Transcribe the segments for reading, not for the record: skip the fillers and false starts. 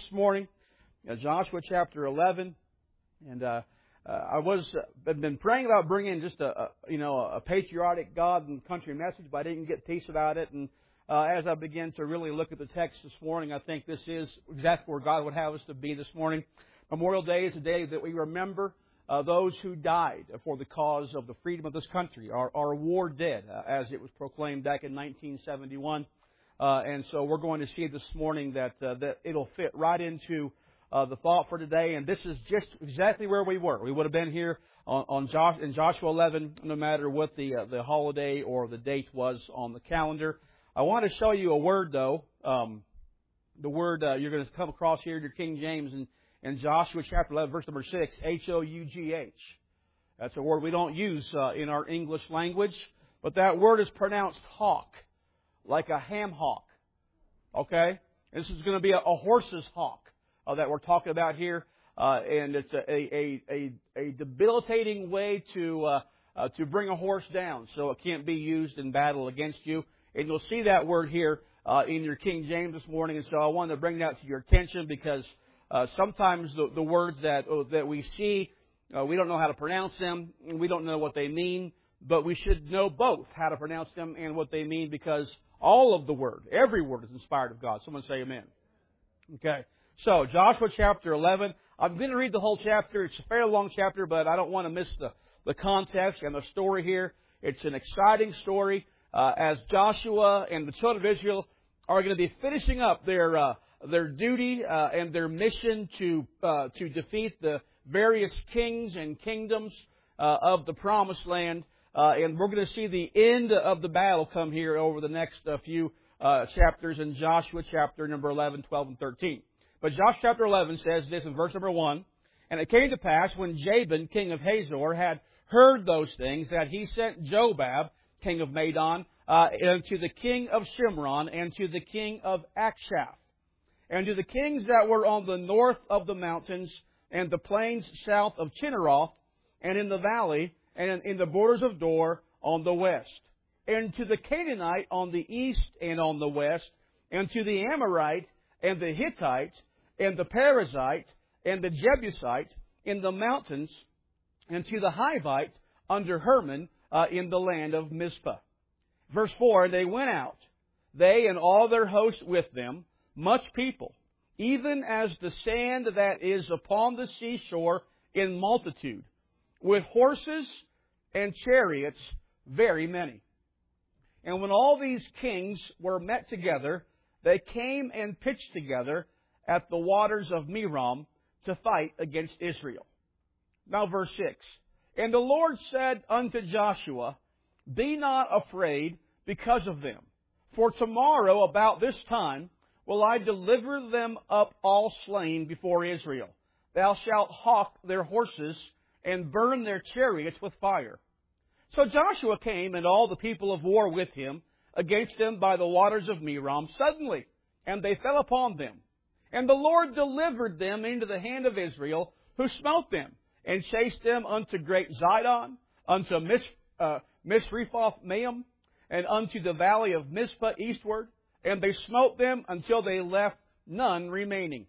this morning, Joshua chapter 11, and I've been praying about bringing just a patriotic God and country message, but I didn't get peace about it. And as I begin to really look at the text this morning, I think this is exactly where God would have us to be this morning. Memorial Day is a day that we remember those who died for the cause of the freedom of this country, our war dead, as it was proclaimed back in 1971. And so we're going to see this morning that it'll fit right into the thought for today. And this is just exactly where we were. We would have been here in Joshua 11, no matter what the holiday or the date was on the calendar. I want to show you a word, though. The word you're going to come across here in your King James in Joshua chapter 11, verse number 6, H-O-U-G-H. That's a word we don't use in our English language, but that word is pronounced hawk, like a ham hock. Okay? This is going to be a horse's hawk that we're talking about here, and it's a debilitating way to bring a horse down, so it can't be used in battle against you. And you'll see that word here in your King James this morning, and so I wanted to bring that to your attention because sometimes the words that we see, we don't know how to pronounce them, and we don't know what they mean, but we should know both how to pronounce them and what they mean because all of the Word, every word is inspired of God. Someone say amen. Okay. So, Joshua chapter 11. I'm going to read the whole chapter. It's a fairly long chapter, but I don't want to miss the context and the story here. It's an exciting story as Joshua and the children of Israel are going to be finishing up their duty and their mission to defeat the various kings and kingdoms of the Promised Land. And we're going to see the end of the battle come here over the next few chapters in Joshua chapter number 11, 12, and 13. But Joshua chapter 11 says this in verse number 1, "And it came to pass when Jabin, king of Hazor, had heard those things, that he sent Jobab, king of Madon, and to the king of Shimron, and to the king of Akshaph, and to the kings that were on the north of the mountains, and the plains south of Chinneroth, and in the valley, and in the borders of Dor on the west, and to the Canaanite on the east and on the west, and to the Amorite, and the Hittite, and the Perizzite, and the Jebusite in the mountains, and to the Hivite under Hermon in the land of Mizpah." Verse 4, "And they went out, they and all their host with them, much people, even as the sand that is upon the seashore in multitude, with horses and chariots very many. And when all these kings were met together, they came and pitched together at the waters of Merom to fight against Israel." Now verse 6, "And the Lord said unto Joshua, Be not afraid because of them. For tomorrow about this time will I deliver them up all slain before Israel. Thou shalt hawk their horses and burn their chariots with fire." So Joshua came and all the people of war with him against them by the waters of Merom suddenly, and they fell upon them. And the Lord delivered them into the hand of Israel, who smote them, and chased them unto great Zidon, unto Misrephoth-Maim, and unto the valley of Mizpah eastward, and they smote them until they left none remaining.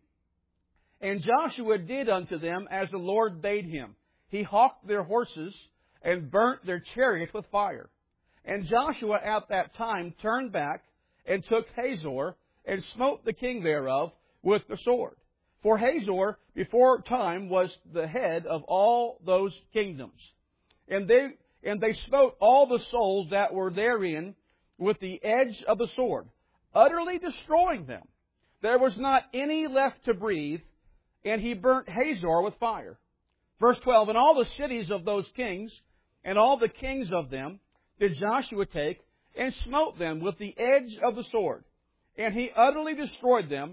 And Joshua did unto them as the Lord bade him. He hawked their horses and burnt their chariots with fire. And Joshua at that time turned back and took Hazor and smote the king thereof with the sword. For Hazor before time was the head of all those kingdoms. And they smote all the souls that were therein with the edge of the sword, utterly destroying them. There was not any left to breathe, and he burnt Hazor with fire. Verse 12, "And all the cities of those kings, and all the kings of them, did Joshua take, and smote them with the edge of the sword. And he utterly destroyed them,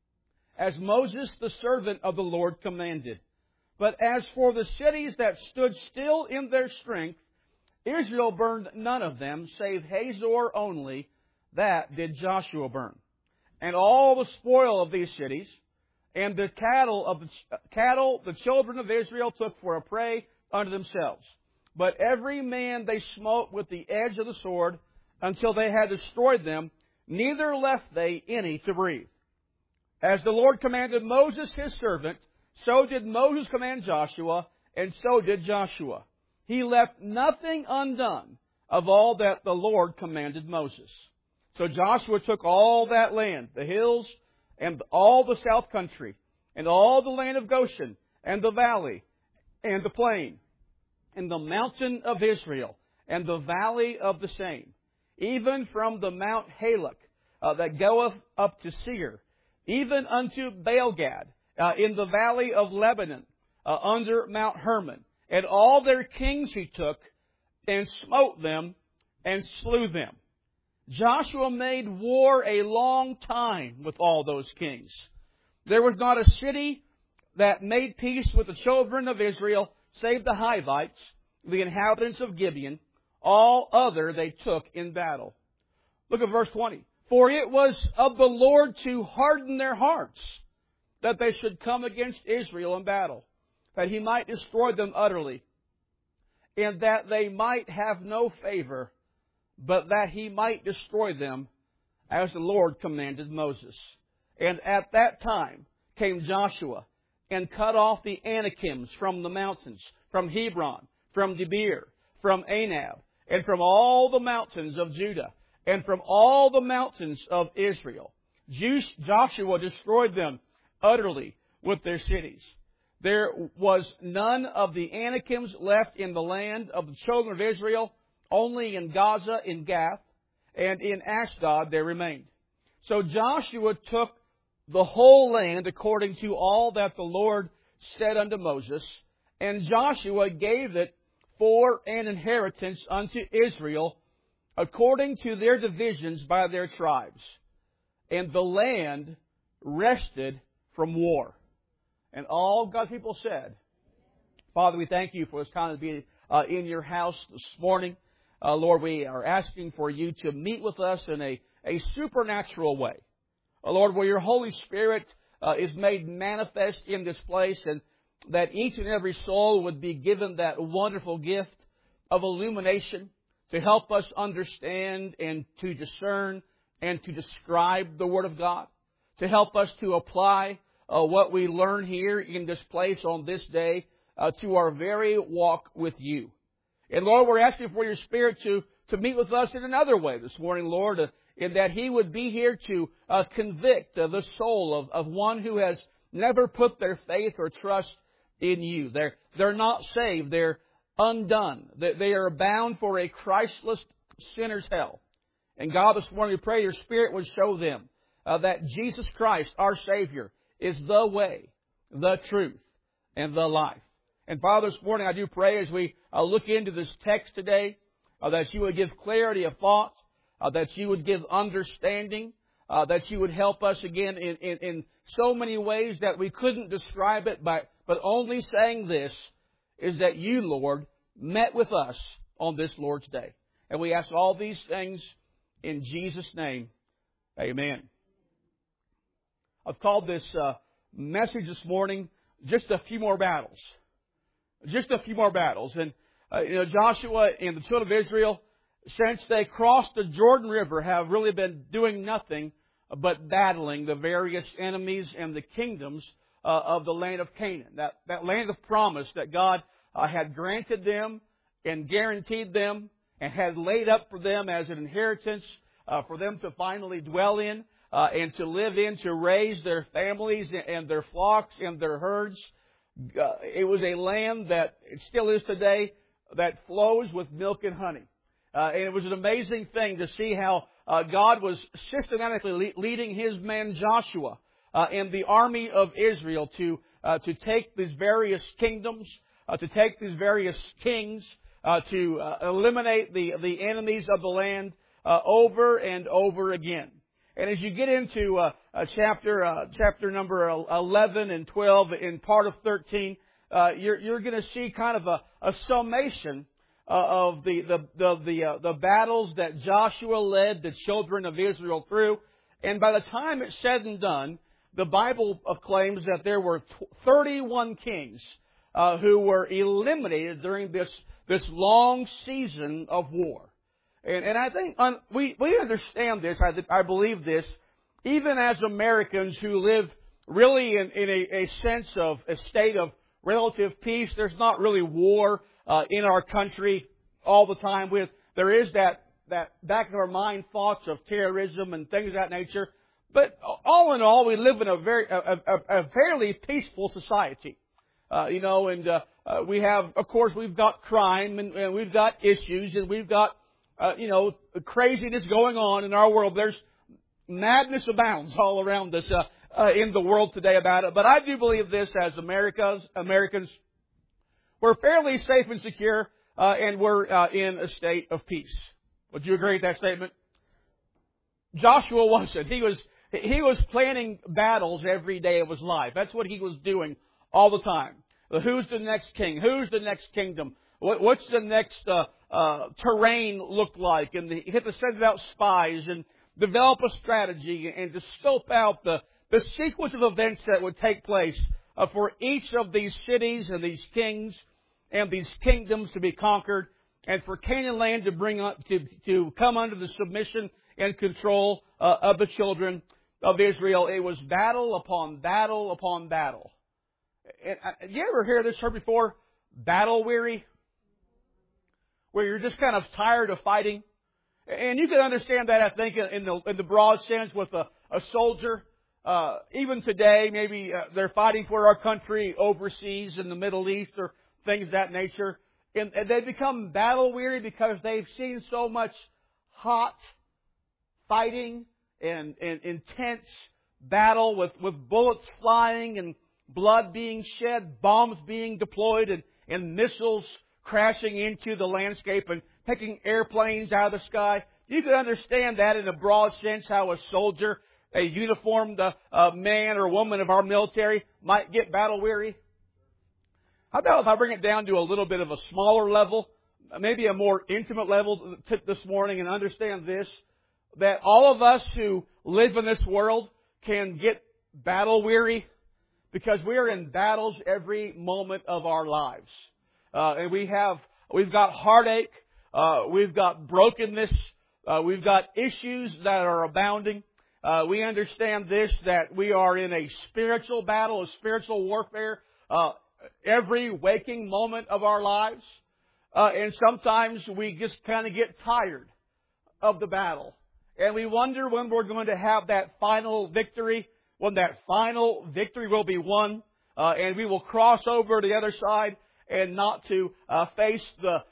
as Moses the servant of the Lord commanded. But as for the cities that stood still in their strength, Israel burned none of them, save Hazor only, that did Joshua burn. And all the spoil of these cities, and the cattle the children of Israel took for a prey unto themselves. But every man they smote with the edge of the sword, until they had destroyed them, neither left they any to breathe. As the Lord commanded Moses his servant, so did Moses command Joshua, and so did Joshua. He left nothing undone of all that the Lord commanded Moses. So Joshua took all that land, the hills, and all the south country, and all the land of Goshen, and the valley, and the plain, and the mountain of Israel, and the valley of the same, even from the Mount Halak that goeth up to Seir, even unto Baalgad, in the valley of Lebanon, under Mount Hermon. And all their kings he took, and smote them, and slew them. Joshua made war a long time with all those kings. There was not a city that made peace with the children of Israel, save the Hivites, the inhabitants of Gibeon. All other they took in battle. Look at verse 20. For it was of the Lord to harden their hearts, that they should come against Israel in battle, that He might destroy them utterly, and that they might have no favor, but that He might destroy them, as the Lord commanded Moses. And at that time came Joshua, and cut off the Anakims from the mountains, from Hebron, from Debir, from Anab, and from all the mountains of Judah, and from all the mountains of Israel. Joshua destroyed them utterly with their cities. There was none of the Anakims left in the land of the children of Israel, only in Gaza, in Gath, and in Ashdod there remained. So Joshua took the whole land according to all that the Lord said unto Moses, and Joshua gave it for an inheritance unto Israel, according to their divisions by their tribes. And the land rested from war. And all God's people said, Father, we thank You for this time to be in Your house this morning. Lord, we are asking for You to meet with us in a supernatural way. Lord, where Your Holy Spirit is made manifest in this place, and that each and every soul would be given that wonderful gift of illumination to help us understand and to discern and to describe the Word of God, to help us to apply what we learn here in this place on this day to our very walk with You. And Lord, we're asking for Your Spirit to meet with us in another way this morning, Lord, in that He would be here to convict the soul of one who has never put their faith or trust in You. They're not saved. They're undone. They are bound for a Christless sinner's hell. And God, this morning we pray Your Spirit would show them that Jesus Christ, our Savior, is the way, the truth, and the life. And Father, this morning I do pray as we look into this text today, that You would give clarity of thought, that You would give understanding, that You would help us again in so many ways that we couldn't describe it, but only saying this, is that You, Lord, met with us on this Lord's Day. And we ask all these things in Jesus' name. Amen. I've called this message this morning, Just a Few More Battles. Just a few more battles. And Joshua and the children of Israel, since they crossed the Jordan River, have really been doing nothing but battling the various enemies and the kingdoms of the land of Canaan. That land of promise that God had granted them and guaranteed them and had laid up for them as an inheritance for them to finally dwell in and to live in, to raise their families and their flocks and their herds. It was a land that it still is today that flows with milk and honey. And it was an amazing thing to see how God was systematically leading His man Joshua and the army of Israel to take these various kingdoms, to take these various kings, to eliminate the enemies of the land over and over again. And as you get into chapter number 11 and 12 and part of 13, you're going to see kind of a summation of the battles that Joshua led the children of Israel through. And by the time it's said and done, the Bible claims that there were 31 kings who were eliminated during this long season of war. And I think we understand this, I believe this, even as Americans who live really in a sense of a state of relative peace, there's not really war in our country all the time. There is that back in our mind thoughts of terrorism and things of that nature. But all in all, we live in a fairly peaceful society. We have, of course, we've got crime and we've got issues and we've got, craziness going on in our world. There's madness abounds all around us in the world today about it. But I do believe this as Americans, we're fairly safe and secure, and we're in a state of peace. Would you agree with that statement? Joshua wasn't. He was planning battles every day of his life. That's what he was doing all the time. Who's the next king? Who's the next kingdom? What's the next terrain look like? And he had to send out spies and develop a strategy and to scope out the sequence of events that would take place for each of these cities and these kings and these kingdoms to be conquered, and for Canaan land to come under the submission and control of the children of Israel. It was battle upon battle upon battle. And you ever hear this term before? Battle weary? Where you're just kind of tired of fighting. And you can understand that, I think, in the broad sense with a soldier. Even today, maybe they're fighting for our country overseas in the Middle East or things of that nature. And they become battle weary because they've seen so much hot fighting and intense battle with bullets flying and blood being shed, bombs being deployed, and missiles crashing into the landscape and taking airplanes out of the sky. You can understand that in a broad sense, how a soldier, a uniformed man or woman of our military might get battle weary. How about if I bring it down to a little bit of a smaller level, maybe a more intimate level this morning, and understand this, that all of us who live in this world can get battle weary because we are in battles every moment of our lives. And we've got heartache, we've got brokenness, we've got issues that are abounding. We understand this, that we are in a spiritual battle, a spiritual warfare, every waking moment of our lives. And sometimes we just kind of get tired of the battle. And we wonder when we're going to have that final victory, when that final victory will be won, and we will cross over to the other side and not to face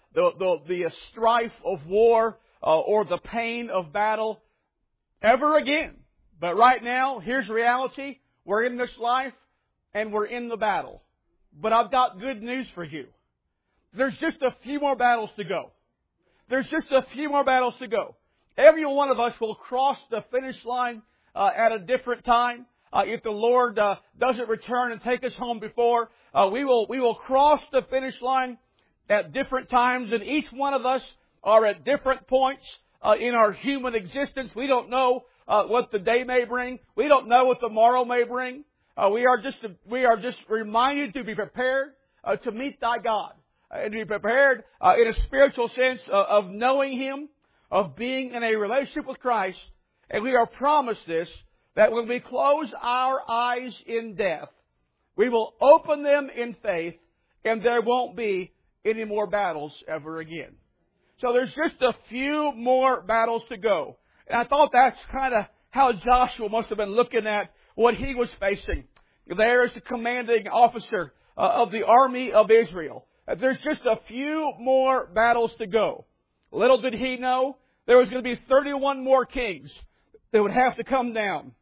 the strife of war or the pain of battle ever again. But right now, here's reality. We're in this life and we're in the battle. But I've got good news for you. There's just a few more battles to go. There's just a few more battles to go. Every one of us will cross the finish line at a different time. If the Lord doesn't return and take us home before, we will cross the finish line at different times, and each one of us are at different points in our human existence. We don't know what the day may bring. We don't know what tomorrow may bring. We are just reminded to be prepared to meet thy God, and to be prepared in a spiritual sense of knowing Him, of being in a relationship with Christ. And we are promised this, that when we close our eyes in death, we will open them in faith, and there won't be any more battles ever again. So there's just a few more battles to go. And I thought that's kind of how Joshua must have been looking at what he was facing. There is the commanding officer of the army of Israel. There's just a few more battles to go. Little did he know, there was going to be 31 more kings that would have to come down.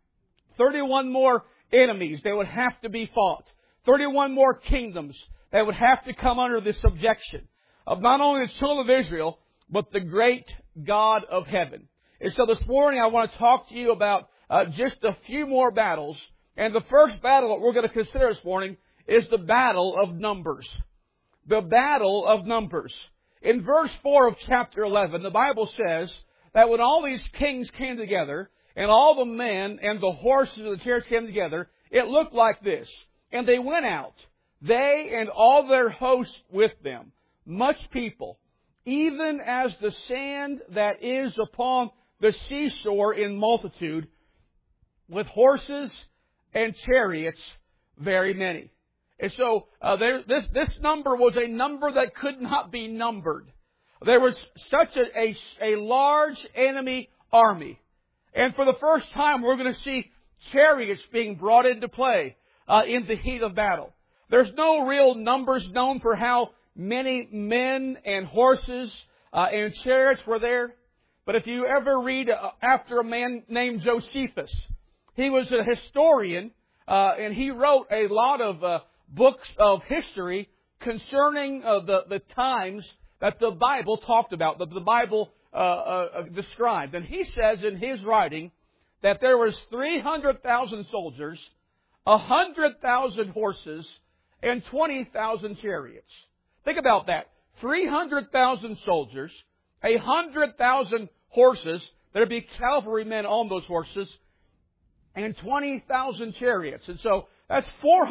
31 more enemies that would have to be fought. 31 more kingdoms that would have to come under the subjection of not only the children of Israel, but the great God of heaven. And so this morning I want to talk to you about just a few more battles. And the first battle that we're going to consider this morning is the battle of Numbers. The battle of Numbers. In verse 4 of chapter 11, the Bible says that when all these kings came together, and all the men and the horses of the chariots came together, it looked like this. And they went out, they and all their host with them, much people, even as the sand that is upon the seashore in multitude, with horses and chariots, very many. And so this number was a number that could not be numbered. There was such a large enemy army. And for the first time, we're going to see chariots being brought into play in the heat of battle. There's no real numbers known for how many men and horses and chariots were there. But if you ever read after a man named Josephus, he was a historian, and he wrote a lot of books of history concerning the times that the Bible talked about, that the Bible described. And he says in his writing that there was 300,000 soldiers, 100,000 horses, and 20,000 chariots. Think about that. 300,000 soldiers, 100,000 horses, there'd be cavalrymen on those horses, and 20,000 chariots. And so that's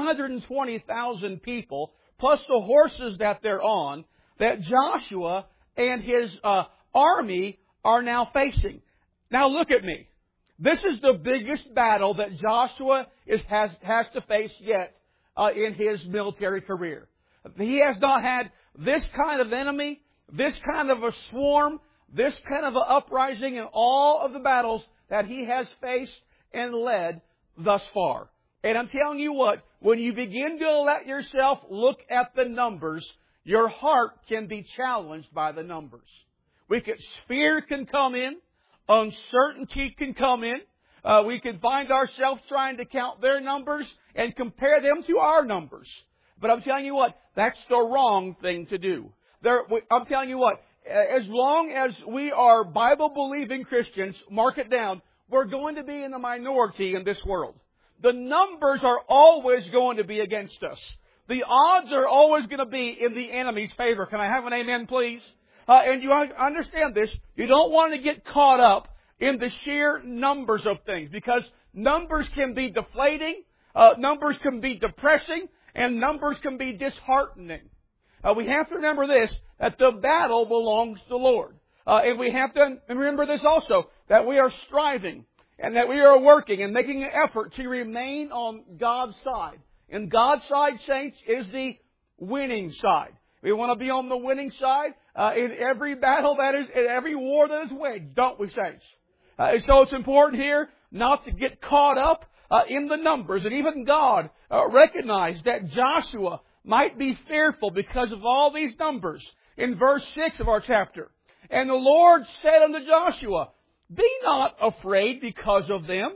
420,000 people, plus the horses that they're on, that Joshua and his army are now facing. Now look at me. This is the biggest battle that Joshua has to face yet in his military career. He has not had this kind of enemy, this kind of a swarm, this kind of an uprising in all of the battles that he has faced and led thus far. And I'm telling you what, when you begin to let yourself look at the numbers, your heart can be challenged by the numbers. Fear can come in. Uncertainty can come in. We can find ourselves trying to count their numbers and compare them to our numbers. But I'm telling you what, that's the wrong thing to do. I'm telling you what, as long as we are Bible-believing Christians, mark it down, we're going to be in the minority in this world. The numbers are always going to be against us. The odds are always going to be in the enemy's favor. Can I have an amen, please? And you understand this. You don't want to get caught up in the sheer numbers of things, because numbers can be deflating, numbers can be depressing, and numbers can be disheartening. We have to remember this, that the battle belongs to the Lord. And we have to remember this also, that we are striving and that we are working and making an effort to remain on God's side. And God's side, saints, is the winning side. We want to be on the winning side in every battle in every war that is waged, don't we, saints? So it's important here not to get caught up in the numbers. And even God recognized that Joshua might be fearful because of all these numbers. In verse 6 of our chapter, and the Lord said unto Joshua, be not afraid because of them.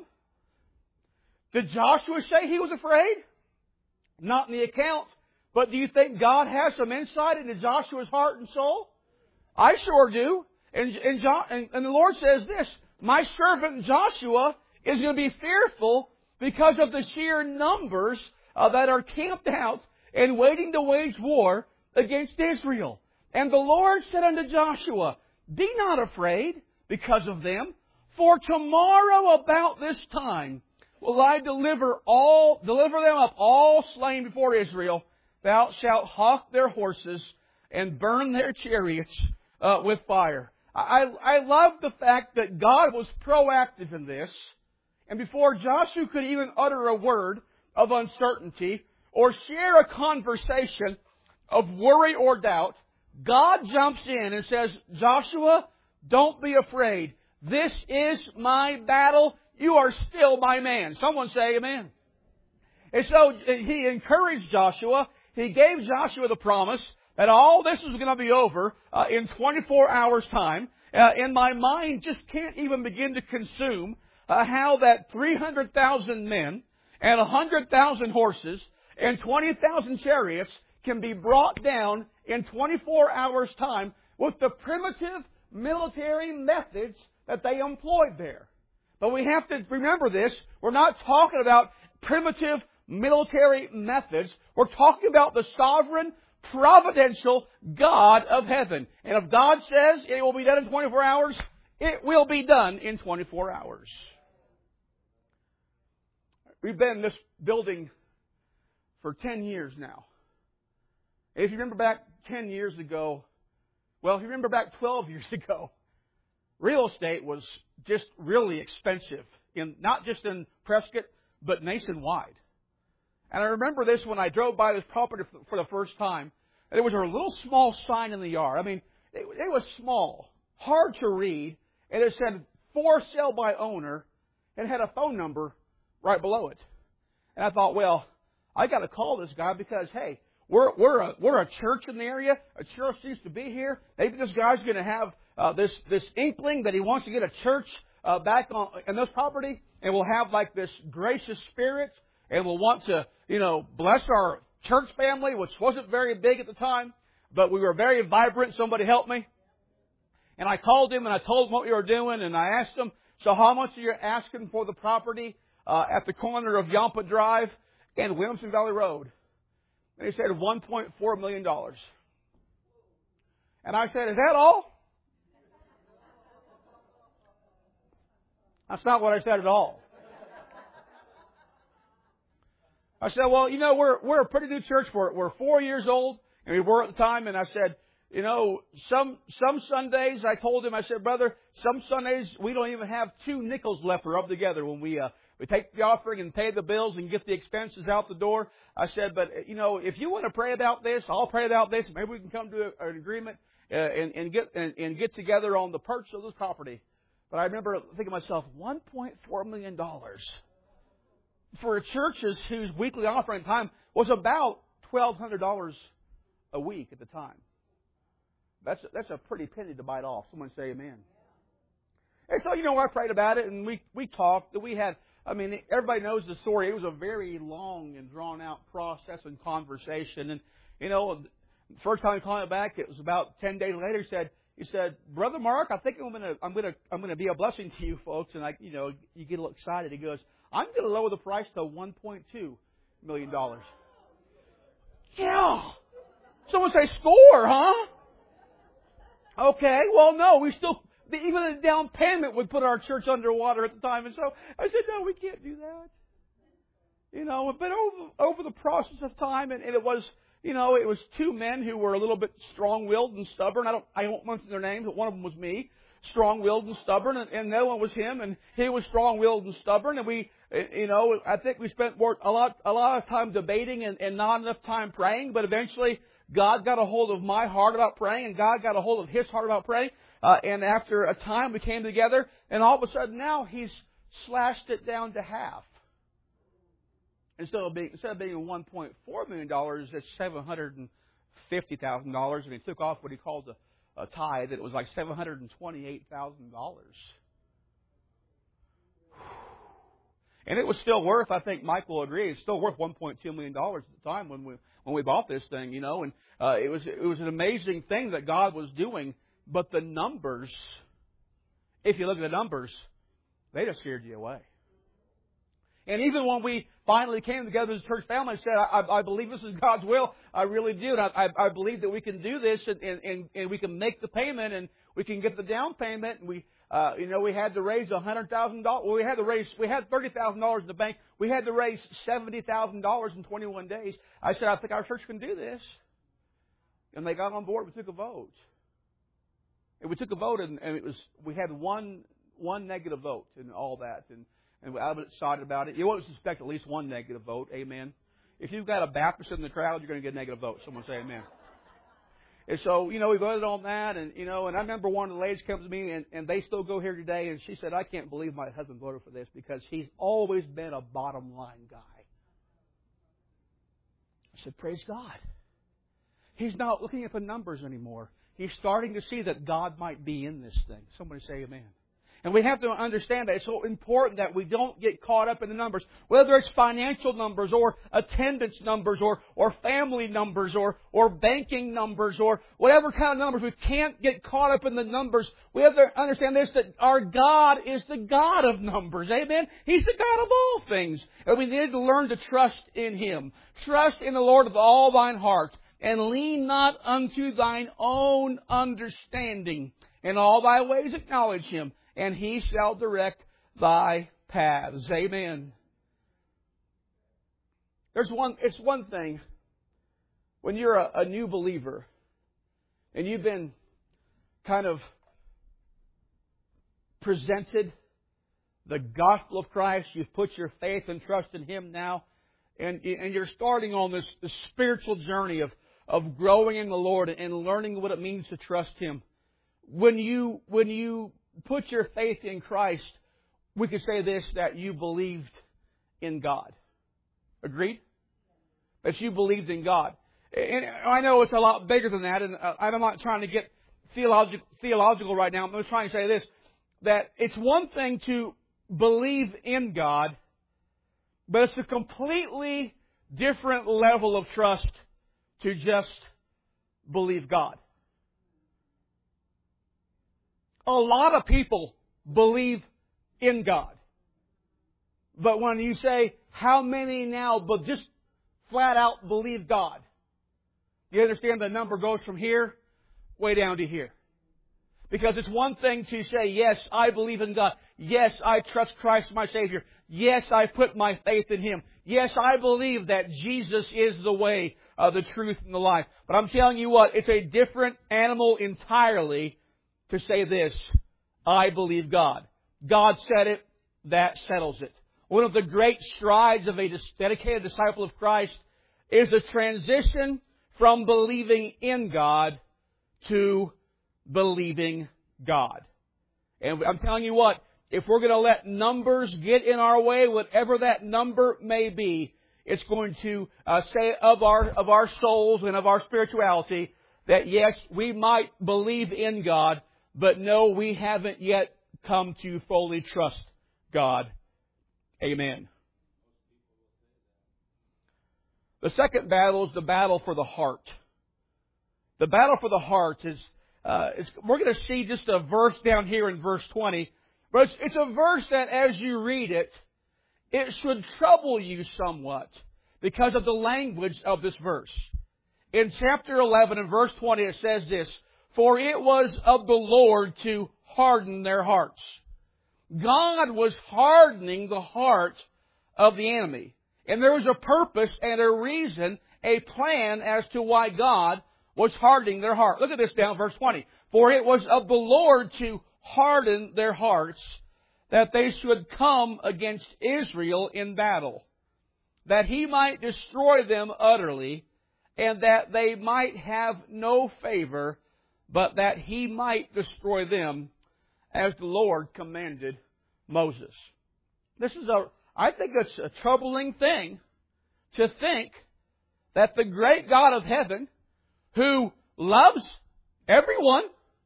Did Joshua say he was afraid? Not in the account. But do you think God has some insight into Joshua's heart and soul? I sure do. And the Lord says this, my servant Joshua is going to be fearful because of the sheer numbers that are camped out and waiting to wage war against Israel. And the Lord said unto Joshua, be not afraid because of them, for tomorrow about this time will I deliver them up all slain before Israel. Thou shalt hawk their horses and burn their chariots with fire. I love the fact that God was proactive in this. And before Joshua could even utter a word of uncertainty or share a conversation of worry or doubt, God jumps in and says, Joshua, don't be afraid. This is my battle. You are still my man. Someone say amen. And so he encouraged Joshua. He gave Joshua the promise that all this was going to be over in 24 hours' time. And my mind just can't even begin to consume how that 300,000 men and 100,000 horses and 20,000 chariots can be brought down in 24 hours' time with the primitive military methods that they employed there. But we have to remember this. We're not talking about primitive military methods. We're talking about the sovereign, providential God of heaven. And if God says it will be done in 24 hours, it will be done in 24 hours. We've been in this building for 10 years now. If you remember back 10 years ago, well, if you remember back 12 years ago, real estate was just really expensive not just in Prescott, but nationwide. And I remember this when I drove by this property for the first time. And there was a little small sign in the yard. I mean, it was small, hard to read, and it said, "For sale by owner," and had a phone number right below it. And I thought, well, I got to call this guy because, hey, we're a church in the area. A church used to be here. Maybe this guy's going to have this inkling that he wants to get a church back on this property, and we'll have like this gracious spirit, and we'll want to, bless our church family, which wasn't very big at the time, but we were very vibrant. Somebody help me. And I called him and I told him what we were doing, and I asked him, "So how much are you asking for the property at the corner of Yampa Drive and Williamson Valley Road?" And he said $1.4 million. And I said, "Is that all?" That's not what I said at all. I said, "Well, we're a pretty new church. We're 4 years old, and we were at the time." And I said, some Sundays, I told him, I said, "Brother, some Sundays we don't even have 2 nickels left to rub together when we take the offering and pay the bills and get the expenses out the door." I said, "But, if you want to pray about this, I'll pray about this. Maybe we can come to an agreement and get together on the purchase of this property." But I remember thinking to myself, $1.4 million for a church whose weekly offering time was about $1,200 a week at the time. That's a pretty penny to bite off. Someone say amen. And so, I prayed about it, and we talked. Everybody knows the story. It was a very long and drawn out process and conversation. And, the first time he called me back, it was about 10 days later. He said, "Brother Mark, I think I'm gonna be a blessing to you folks." And you get a little excited. He goes, "I'm going to lower the price to $1.2 million. Yeah. Someone say, "Score, huh?" Okay. Well, no, even the down payment would put our church underwater at the time. And so I said, "No, we can't do that." But over the process of time, and it was 2 men who were a little bit strong-willed and stubborn. I won't mention their names, but one of them was me, strong-willed and stubborn, and the other one was him, and he was strong-willed and stubborn. And we, I think we spent a lot of time debating and not enough time praying. But eventually, God got a hold of my heart about praying, and God got a hold of his heart about praying. And after a time, we came together, and all of a sudden now he's slashed it down to half. Instead of being $1.4 million, it's $750,000, and he took off what he called a tithe. It was like $728,000. And it was still worth, I think Mike will agree, it's still worth $1.2 million at the time when we bought this thing, and it was an amazing thing that God was doing. But the numbers, if you look at the numbers, they just scared you away. And even when we finally came together as a church family and said, I believe this is God's will, I really do. And I believe that we can do this and we can make the payment and we can get the down payment. And we had to raise $100,000. Well, we had $30,000 in the bank. We had to raise $70,000 in 21 days. I said, "I think our church can do this." And they got on board. We took a vote. And we took a vote, and we had one negative vote and all that. And I was excited about it. You won't suspect at least one negative vote. Amen. If you've got a Baptist in the crowd, you're going to get a negative vote. Someone say amen. And so, we voted on that. And, and I remember one of the ladies came to me, and they still go here today. And she said, "I can't believe my husband voted for this because he's always been a bottom line guy." I said, "Praise God. He's not looking at the numbers anymore. He's starting to see that God might be in this thing." Somebody say amen. And we have to understand that it's so important that we don't get caught up in the numbers. Whether it's financial numbers or attendance numbers or family numbers or banking numbers or whatever kind of numbers. We can't get caught up in the numbers. We have to understand this, that our God is the God of numbers. Amen? He's the God of all things. And we need to learn to trust in Him. Trust in the Lord with all thine heart. And lean not unto thine own understanding. In all thy ways acknowledge Him, and He shall direct thy paths. Amen. It's one thing when you're a new believer and you've been kind of presented the gospel of Christ. You've put your faith and trust in Him now. And you're starting on this spiritual journey of growing in the Lord and learning what it means to trust Him. When you put your faith in Christ, we could say this, that you believed in God. Agreed? That you believed in God. And I know it's a lot bigger than that, and I'm not trying to get theological right now. I'm just trying to say this, that it's one thing to believe in God, but it's a completely different level of trust to just believe God. A lot of people believe in God. But when you say, how many now but just flat out believe God? You understand the number goes from here way down to here. Because it's one thing to say, yes, I believe in God. Yes, I trust Christ my Savior. Yes, I put my faith in Him. Yes, I believe that Jesus is the way, the truth, and the life. But I'm telling you what, it's a different animal entirely to say this, I believe God. God said it, that settles it. One of the great strides of a dedicated disciple of Christ is the transition from believing in God to believing God. And I'm telling you what, if we're going to let numbers get in our way, whatever that number may be, it's going to say of our souls and of our spirituality that yes, we might believe in God, but no, we haven't yet come to fully trust God. Amen. The second battle is the battle for the heart. The battle for the heart is we're going to see just a verse down here in verse 20. But it's a verse that as you read it, it should trouble you somewhat because of the language of this verse. In chapter 11 and verse 20 it says this, for it was of the Lord to harden their hearts. God was hardening the heart of the enemy. And there was a purpose and a reason, a plan as to why God was hardening their heart. Look at this down, verse 20. For it was of the Lord to harden their hearts, that they should come against Israel in battle, that He might destroy them utterly, and that they might have no favor, but that He might destroy them, as the Lord commanded Moses. I think it's a troubling thing to think that the great God of heaven, who loves everyone.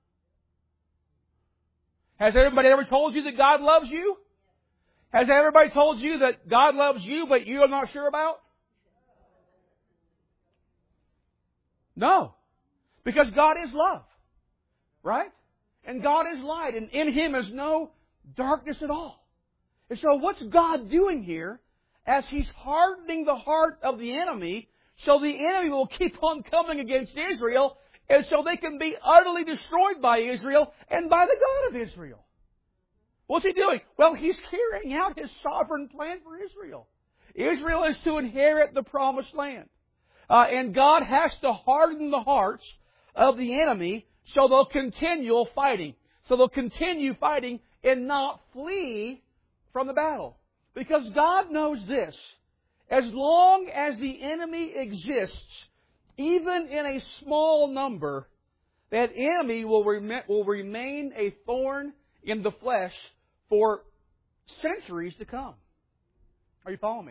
Has everybody ever told you that God loves you? Has everybody told you that God loves you, but you're not sure about? No. Because God is love. Right? And God is light, and in Him is no darkness at all. And so what's God doing here as He's hardening the heart of the enemy so the enemy will keep on coming against Israel and so they can be utterly destroyed by Israel and by the God of Israel? What's He doing? Well, He's carrying out His sovereign plan for Israel. Israel is to inherit the promised land. And God has to harden the hearts of the enemy so they'll continue fighting. So they'll continue fighting and not flee from the battle. Because God knows this. As long as the enemy exists, even in a small number, that enemy will remain a thorn in the flesh for centuries to come. Are you following me?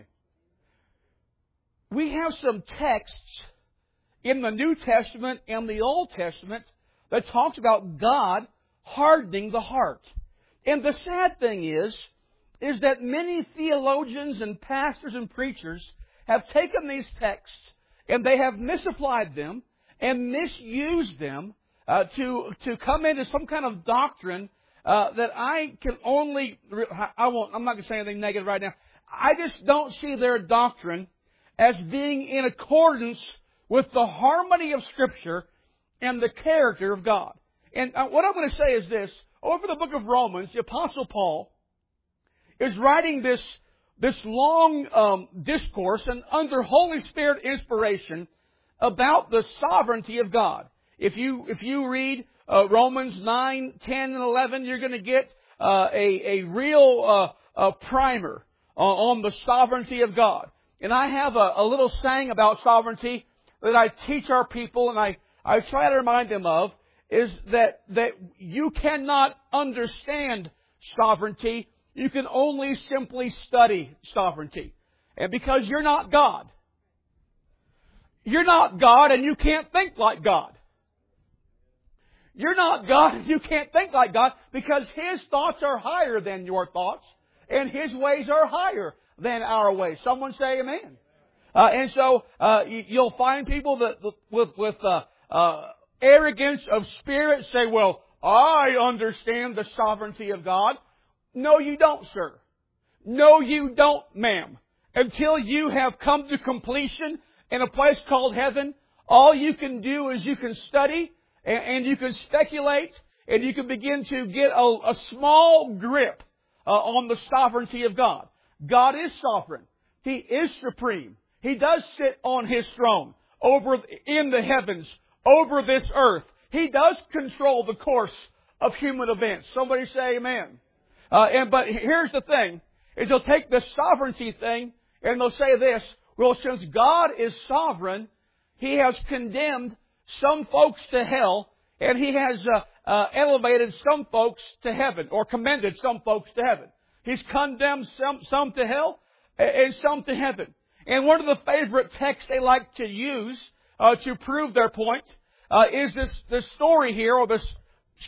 We have some texts in the New Testament and the Old Testament that talks about God hardening the heart. And the sad thing is that many theologians and pastors and preachers have taken these texts and they have misapplied them and misused them to come into some kind of doctrine that I can only... I'm not going to say anything negative right now. I just don't see their doctrine as being in accordance with the harmony of Scripture and the character of God. And what I'm going to say is this. Over the book of Romans, the Apostle Paul is writing this long discourse and under Holy Spirit inspiration about the sovereignty of God. If you read Romans 9, 10, and 11, you're going to get a real primer on the sovereignty of God. And I have a little saying about sovereignty that I teach our people, and I try to remind them of, is that you cannot understand sovereignty. You can only simply study sovereignty. And because you're not God. You're not God, and you can't think like God. You're not God, and you can't think like God, because His thoughts are higher than your thoughts, and His ways are higher than our ways. Someone say amen. And so you'll find people that with arrogance of spirit say, well, I understand the sovereignty of God. No, you don't, sir. No, you don't, ma'am. Until you have come to completion in a place called heaven, all you can do is you can study and you can speculate and you can begin to get a small grip on the sovereignty of God. God is sovereign. He is supreme. He does sit on His throne over in the heavens, over this earth. He does control the course of human events. Somebody say amen. But here's the thing, is they'll take the sovereignty thing and they'll say this, well, since God is sovereign, He has condemned some folks to hell, and He has elevated some folks to heaven, or commended some folks to heaven. He's condemned some to hell and some to heaven. And one of the favorite texts they like to use to prove their point is this story here, or this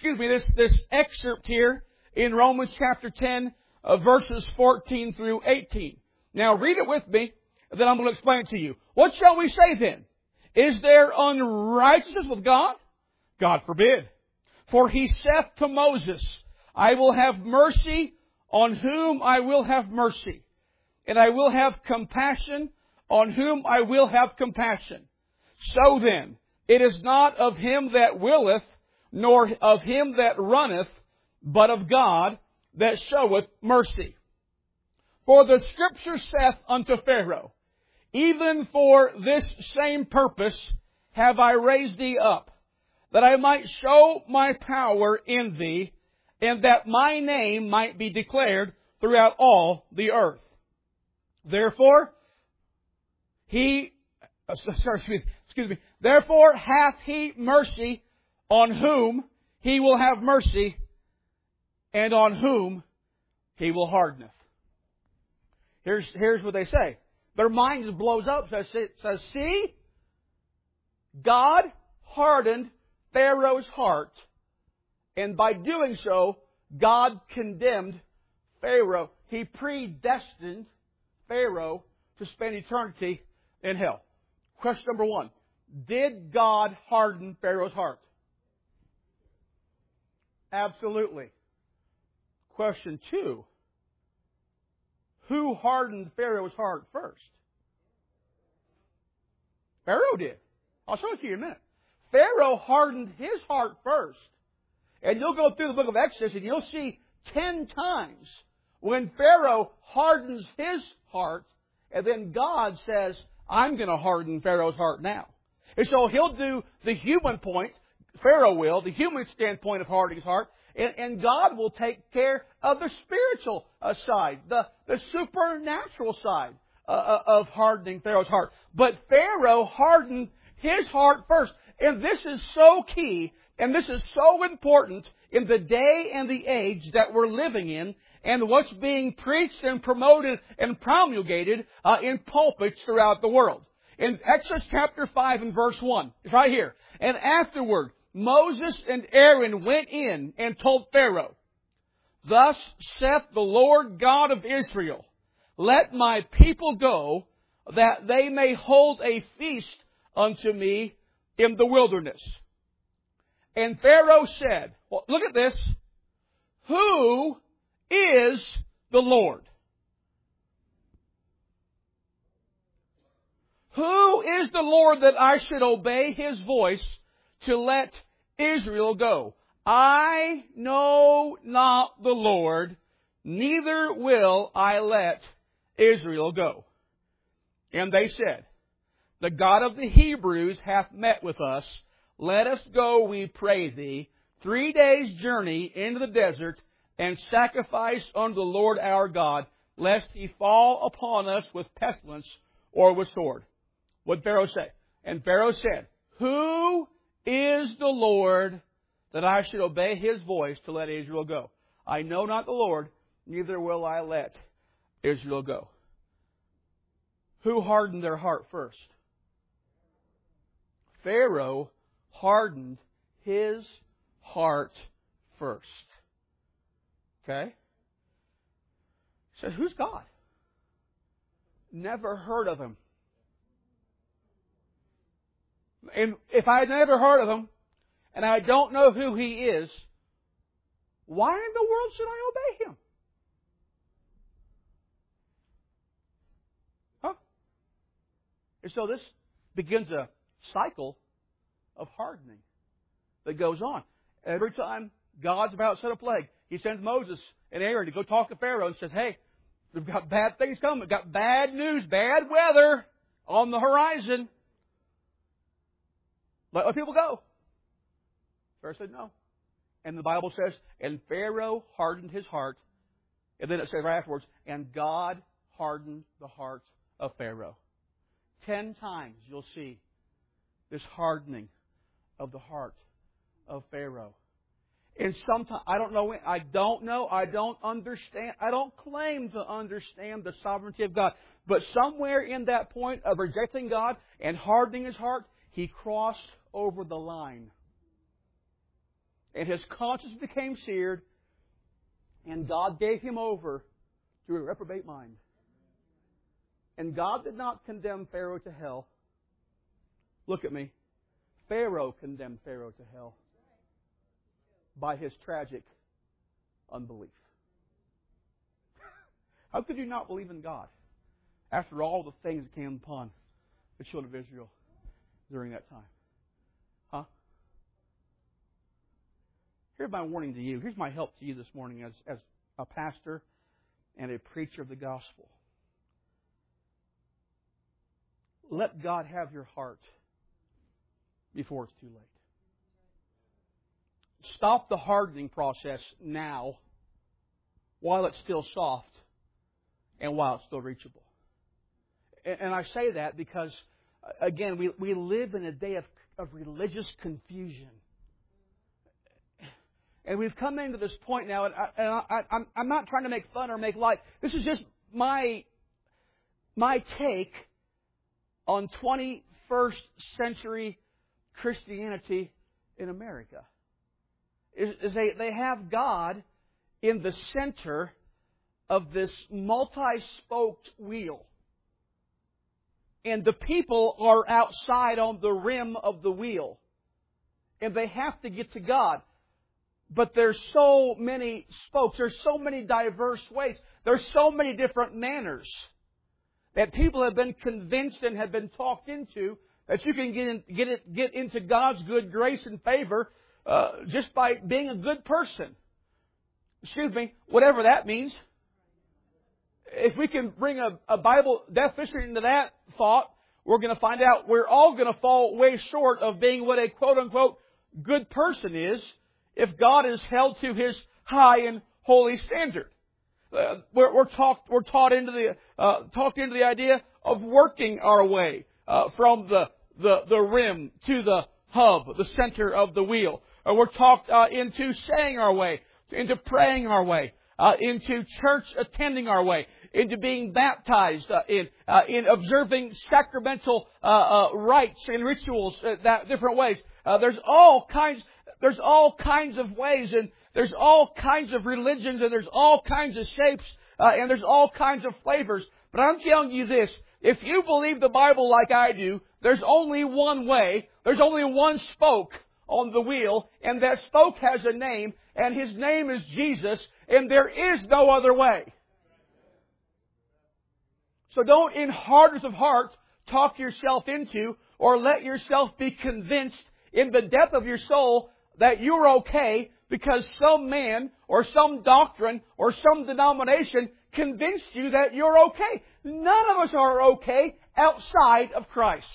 excerpt here in Romans chapter 10, verses 14 through 18. Now read it with me, and then I'm going to explain it to you. What shall we say then? Is there unrighteousness with God? God forbid. For He saith to Moses, I will have mercy on whom I will have mercy, and I will have compassion on whom I will have compassion. So then, it is not of him that willeth, nor of him that runneth, but of God that showeth mercy. For the Scripture saith unto Pharaoh, even for this same purpose have I raised thee up, that I might show my power in thee, and that my name might be declared throughout all the earth. Therefore, Therefore hath He mercy on whom He will have mercy, and on whom He will hardeneth. Here's what they say. Their mind just blows up. Says, see, God hardened Pharaoh's heart, and by doing so, God condemned Pharaoh. He predestined Pharaoh to spend eternity in hell. Question number 1. Did God harden Pharaoh's heart? Absolutely. Question 2. Who hardened Pharaoh's heart first? Pharaoh did. I'll show it to you in a minute. Pharaoh hardened his heart first. And you'll go through the book of Exodus and you'll see 10 times when Pharaoh hardens his heart, and then God says, I'm going to harden Pharaoh's heart now. And so He'll do the human point, Pharaoh will, the human standpoint of hardening his heart, and God will take care of the spiritual side, the supernatural side of hardening Pharaoh's heart. But Pharaoh hardened his heart first. And this is so key, and this is so important in the day and the age that we're living in, and what's being preached and promoted and promulgated in pulpits throughout the world. In Exodus chapter 5 and verse 1, it's right here. And afterward, Moses and Aaron went in and told Pharaoh, Thus saith the Lord God of Israel, Let my people go, that they may hold a feast unto me in the wilderness. And Pharaoh said, well, look at this, Who is the Lord? Who is the Lord that I should obey His voice to let Israel go? I know not the Lord, neither will I let Israel go. And they said, The God of the Hebrews hath met with us. Let us go, we pray thee, 3 days' journey into the desert, and sacrifice unto the Lord our God, lest He fall upon us with pestilence or with sword. What did Pharaoh say? And Pharaoh said, Who is the Lord that I should obey His voice to let Israel go? I know not the Lord, neither will I let Israel go. Who hardened their heart first? Pharaoh hardened his heart first. Okay? He said, who's God? Never heard of Him. And if I had never heard of Him, and I don't know who He is, why in the world should I obey Him? Huh? And so this begins a cycle of hardening that goes on. Every time God's about to set a plague, He sends Moses and Aaron to go talk to Pharaoh and says, hey, we've got bad things coming. We've got bad news, bad weather on the horizon. Let people go. Pharaoh said no. And the Bible says, and Pharaoh hardened his heart. And then it says right afterwards, and God hardened the heart of Pharaoh. 10 times you'll see this hardening of the heart of Pharaoh. And sometimes, I don't understand, I don't claim to understand the sovereignty of God. But somewhere in that point of rejecting God and hardening his heart, he crossed over the line. And his conscience became seared, and God gave him over to a reprobate mind. And God did not condemn Pharaoh to hell. Look at me. Pharaoh condemned Pharaoh to hell by his tragic unbelief. How could you not believe in God after all the things that came upon the children of Israel during that time? Huh? Here's my warning to you. Here's my help to you this morning as a pastor and a preacher of the gospel. Let God have your heart before it's too late. Stop the hardening process now while it's still soft and while it's still reachable. And I say that because, again, we live in a day of religious confusion. And we've come into this point now, and I'm not trying to make fun or make light. This is just my take on 21st century Christianity in America. Is they have God in the center of this multi-spoked wheel. And the people are outside on the rim of the wheel. And they have to get to God. But there's so many spokes. There's so many diverse ways. There's so many different manners that people have been convinced and have been talked into that you can get into God's good grace and favor just by being a good person. Excuse me, whatever that means. If we can bring a Bible definition into that thought, we're going to find out we're all going to fall way short of being what a quote-unquote good person is if God is held to His high and holy standard. We're talked into the idea of working our way from the rim to the hub, the center of the wheel. We're talked into saying our way, into praying our way, into church attending our way, into being baptized, in observing sacramental rites and rituals that different ways. There's all kinds of ways, and there's all kinds of religions, and there's all kinds of shapes, and there's all kinds of flavors. But I'm telling you this, if you believe the Bible like I do, there's only one way, there's only one spoke on the wheel, and that spoke has a name, and His name is Jesus, and there is no other way. So don't in hardness of heart talk yourself into or let yourself be convinced in the depth of your soul that you're okay because some man or some doctrine or some denomination convinced you that you're okay. None of us are okay outside of Christ.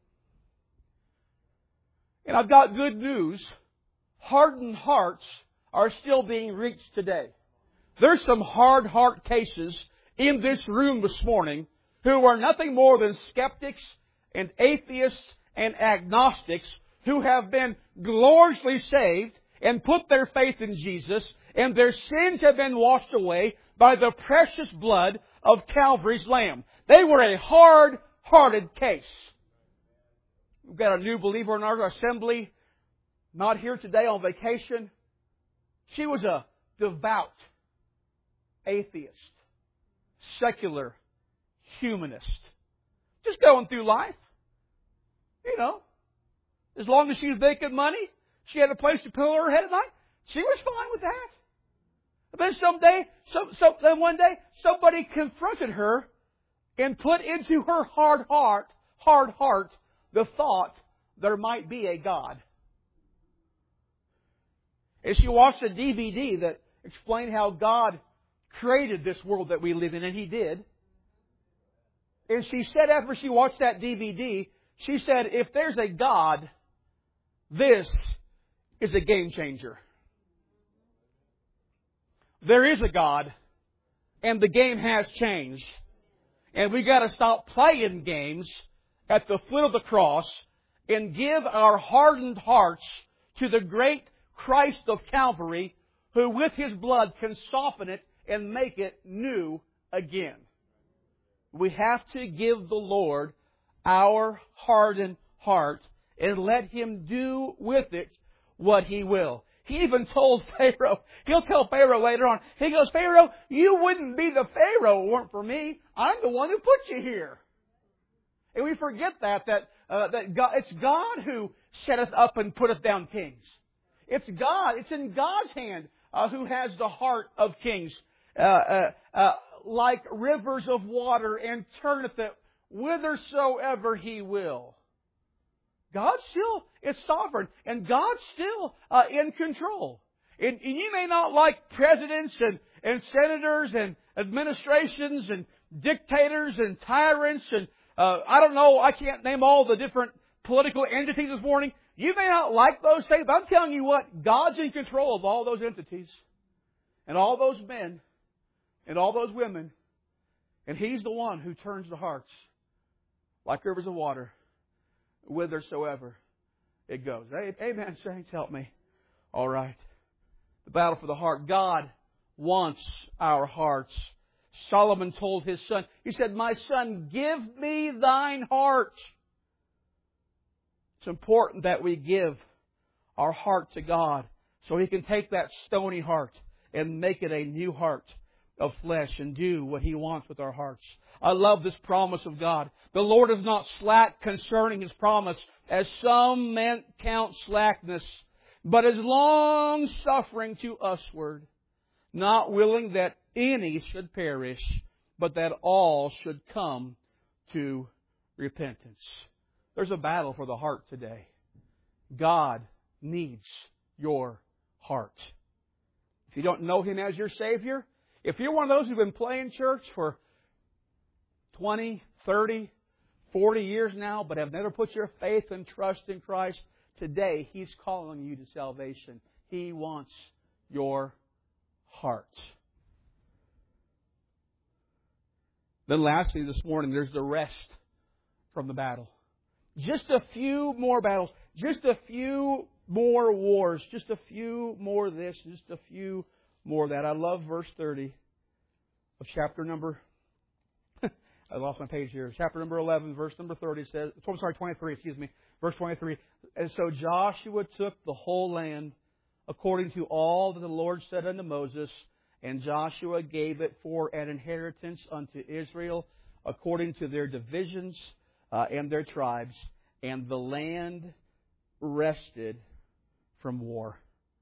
And I've got good news. Hardened hearts are still being reached today. There's some hard heart cases in this room this morning who are nothing more than skeptics and atheists and agnostics who have been gloriously saved and put their faith in Jesus, and their sins have been washed away by the precious blood of Calvary's Lamb. They were a hard-hearted case. We've got a new believer in our assembly, not here today on vacation. She was a devout atheist, secular humanist. Just going through life. You know, as long as she was making money, she had a place to pillow her head at night, she was fine with that. But then one day, somebody confronted her and put into her hard heart, the thought there might be a God. And she watched a DVD that explained how God created this world that we live in, and He did. And she said after she watched that DVD, she said, if there's a God, this is a game changer. There is a God, and the game has changed. And we got to stop playing games at the foot of the cross and give our hardened hearts to the great Christ of Calvary, who with His blood can soften it and make it new again. We have to give the Lord our hardened heart and let Him do with it what He will. He even told Pharaoh, He'll tell Pharaoh later on, He goes, Pharaoh, you wouldn't be the Pharaoh if it weren't for me. I'm the one who put you here. And we forget that God, it's God who setteth up and putteth down kings. It's God. It's in God's hand who has the heart of kings. Like rivers of water, and turneth it whithersoever He will. God still is sovereign, and God's still in control. And you may not like presidents and senators and administrations and dictators and tyrants and I don't know, I can't name all the different political entities this morning. You may not like those things, but I'm telling you what, God's in control of all those entities and all those men and all those women, and He's the one who turns the hearts like rivers of water, whithersoever it goes. Amen, saints, help me. All right. The battle for the heart. God wants our hearts. Solomon told his son, he said, my son, give me thine heart. It's important that we give our heart to God so He can take that stony heart and make it a new heart of flesh and do what He wants with our hearts. I love this promise of God. The Lord is not slack concerning His promise, as some men count slackness, but is long suffering to usward, not willing that any should perish, but that all should come to repentance. There's a battle for the heart today. God needs your heart. If you don't know Him as your Savior, if you're one of those who've been playing church for 20, 30, 40 years now, but have never put your faith and trust in Christ, today He's calling you to salvation. He wants your heart. Then lastly this morning, there's the rest from the battle. Just a few more battles. Just a few more wars. Just a few more of this. Just a few more of that. I love verse 30 of chapter number... I lost my page here. Chapter number 11, verse number 30 says... 23, Verse 23. And so Joshua took the whole land according to all that the Lord said unto Moses, and Joshua gave it for an inheritance unto Israel according to their divisions and their tribes, and the land rested from war.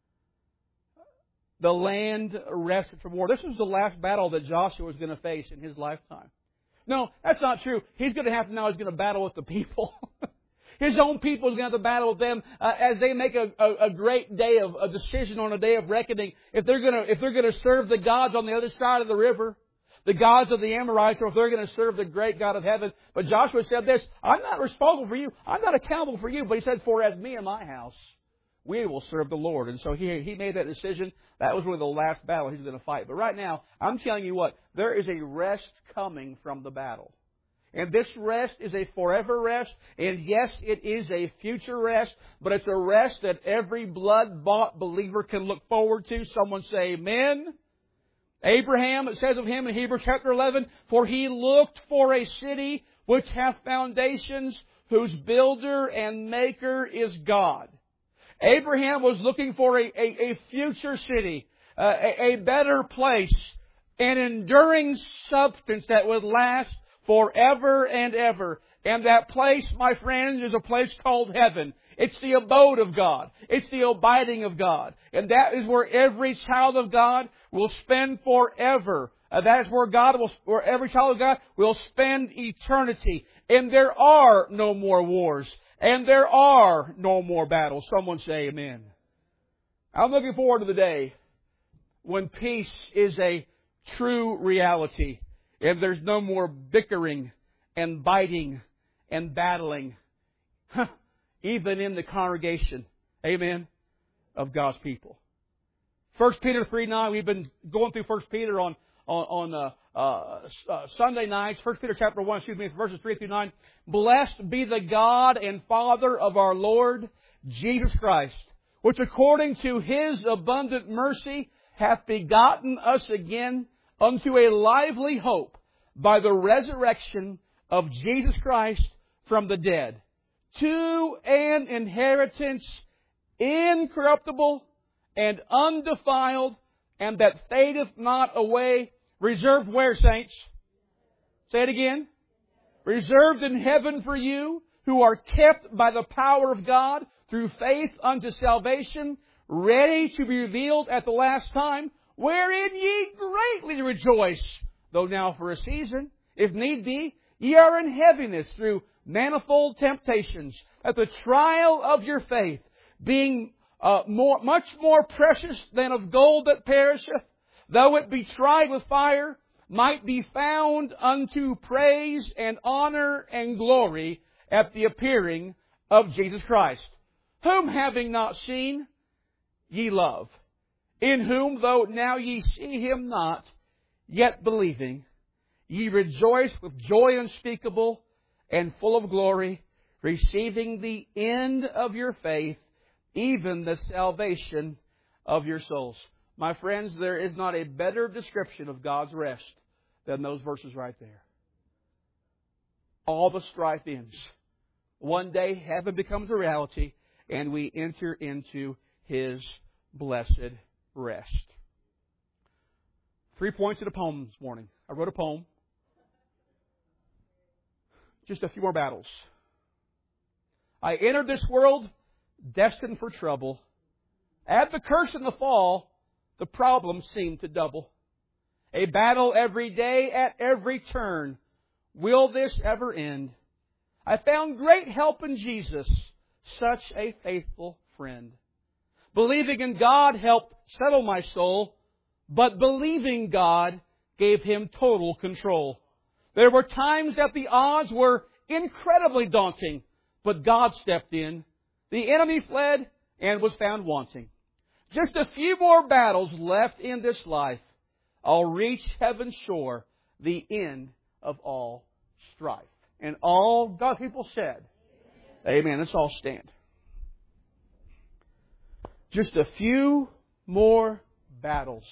The land rested from war. This was the last battle that Joshua was going to face in his lifetime. No, that's not true. He's going to have to now, he's going to battle with the people. His own people is going to have to battle with them as they make a great day of a decision on a day of reckoning. If they're going to serve the gods on the other side of the river, the gods of the Amorites, or if they're going to serve the great God of heaven. But Joshua said this, I'm not responsible for you. I'm not accountable for you. But he said, for as me and my house, we will serve the Lord. And so he made that decision. That was really the last battle he's going to fight. But right now, I'm telling you what, there is a rest coming from the battle. And this rest is a forever rest. And yes, it is a future rest. But it's a rest that every blood-bought believer can look forward to. Someone say amen. Abraham, it says of him in Hebrews chapter 11, for he looked for a city which hath foundations, whose builder and maker is God. Abraham was looking for a future city, a better place, an enduring substance that would last forever and ever. And that place, my friends, is a place called heaven. It's the abode of God. It's the abiding of God. And that is where every child of God will spend forever. That is where every child of God will spend eternity. And there are no more wars. And there are no more battles. Someone say amen. I'm looking forward to the day when peace is a true reality. And there's no more bickering and biting and battling. Even in the congregation. Amen. Of God's people. 1 Peter 3:9. We've been going through 1 Peter on Sunday nights. 1 Peter chapter 1, verses 3 through 9. Blessed be the God and Father of our Lord Jesus Christ, which according to His abundant mercy hath begotten us again unto a lively hope by the resurrection of Jesus Christ from the dead, to an inheritance incorruptible and undefiled, and that fadeth not away, reserved where, saints? Say it again. Reserved in heaven for you, who are kept by the power of God through faith unto salvation, ready to be revealed at the last time, wherein ye greatly rejoice, though now for a season, if need be, ye are in heaviness through manifold temptations, that the trial of your faith, being much more precious than of gold that perisheth, though it be tried with fire, might be found unto praise and honor and glory at the appearing of Jesus Christ, whom having not seen, ye love, in whom, though now ye see Him not, yet believing, ye rejoice with joy unspeakable and full of glory, receiving the end of your faith, even the salvation of your souls. My friends, there is not a better description of God's rest than those verses right there. All the strife ends. One day heaven becomes a reality and we enter into His blessed rest. 3 points in a poem this morning. I wrote a poem. Just a few more battles. I entered this world destined for trouble. Add the curse and the fall, the problem seemed to double. A battle every day at every turn. Will this ever end? I found great help in Jesus, such a faithful friend. Believing in God helped settle my soul, but believing God gave Him total control. There were times that the odds were incredibly daunting, but God stepped in. The enemy fled and was found wanting. Just a few more battles left in this life. I'll reach heaven's shore, the end of all strife. And all God's people said, amen. Let's all stand. Just a few more battles.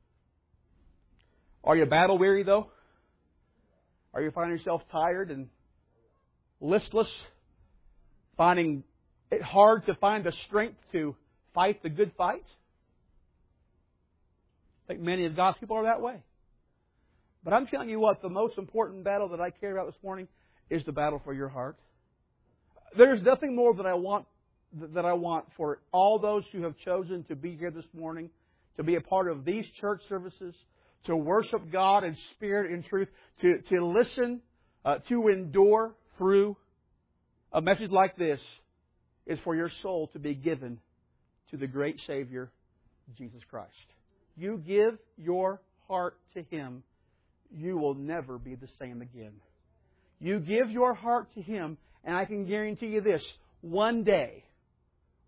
Are you battle weary though? Are you finding yourself tired and listless? Finding it hard to find the strength to fight the good fight? I think many of God's people are that way. But I'm telling you what, the most important battle that I care about this morning is the battle for your heart. There's nothing more that I want for all those who have chosen to be here this morning, to be a part of these church services, to worship God in spirit and truth, to listen, to endure through a message like this, is for your soul to be given to the great Savior, Jesus Christ. You give your heart to Him, you will never be the same again. You give your heart to Him, and I can guarantee you this, one day,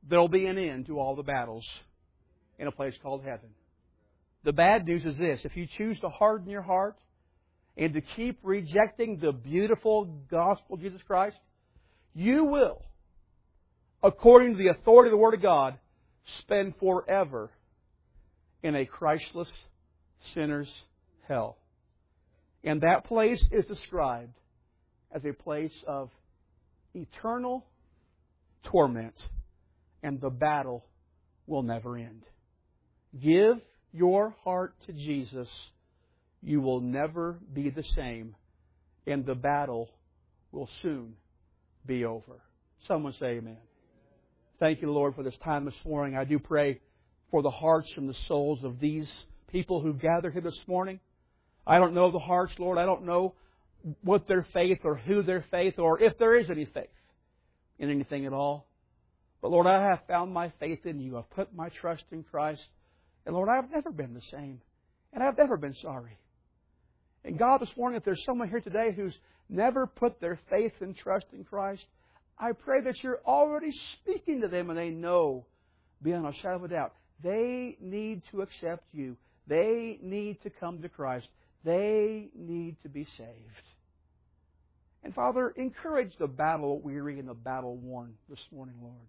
there'll be an end to all the battles in a place called heaven. The bad news is this: if you choose to harden your heart and to keep rejecting the beautiful gospel of Jesus Christ, you will, according to the authority of the Word of God, spend forever in a Christless sinner's hell. And that place is described as a place of eternal torment, and the battle will never end. Give your heart to Jesus. You will never be the same, and the battle will soon be over. Someone say amen. Thank you, Lord, for this time this morning. I do pray for the hearts and the souls of these people who've gathered here this morning. I don't know the hearts, Lord. I don't know what their faith or who their faith or if there is any faith in anything at all. But Lord, I have found my faith in You. I've put my trust in Christ. And Lord, I've never been the same. And I've never been sorry. And God, this morning, if there's someone here today who's never put their faith and trust in Christ, I pray that You're already speaking to them and they know, beyond a shadow of a doubt, they need to accept You. They need to come to Christ. They need to be saved. And Father, encourage the battle-weary and the battle-worn this morning, Lord.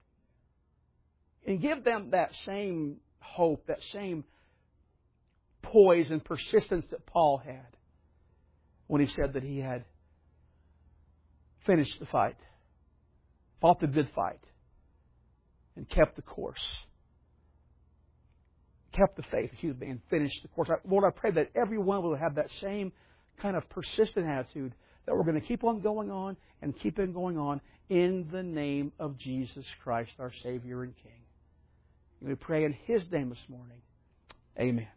And give them that same hope, that same poise and persistence that Paul had when he said that he had finished the fight, fought the good fight, and kept the course. Kept the faith, and finished the course. Lord, I pray that everyone will have that same kind of persistent attitude, that we're going to keep on going on and keep on going on in the name of Jesus Christ, our Savior and King. And we pray in His name this morning. Amen.